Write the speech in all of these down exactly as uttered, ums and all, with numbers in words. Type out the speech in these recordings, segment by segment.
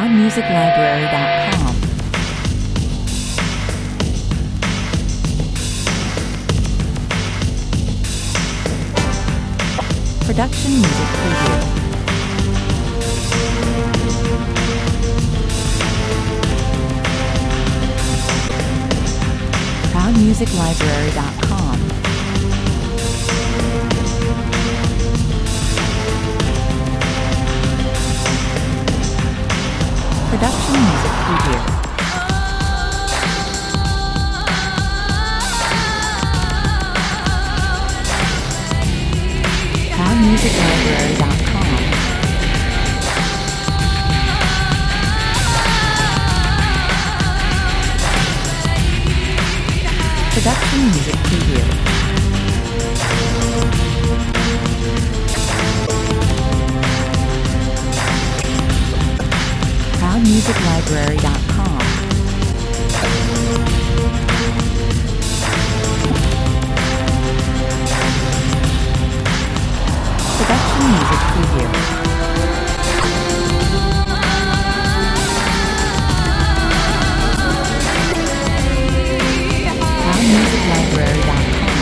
proud music library dot com. Production Music Preview. proud music library dot com. Production Music Preview. proud music library dot com. Production Music Preview. proud music library dot com. Production Music Preview. proud music library dot com.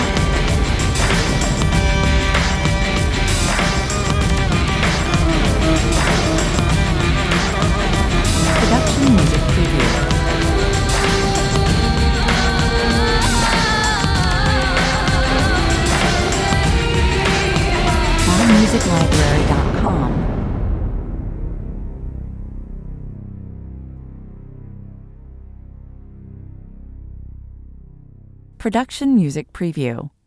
Production Music Preview. proud music library dot com. Production Music Preview.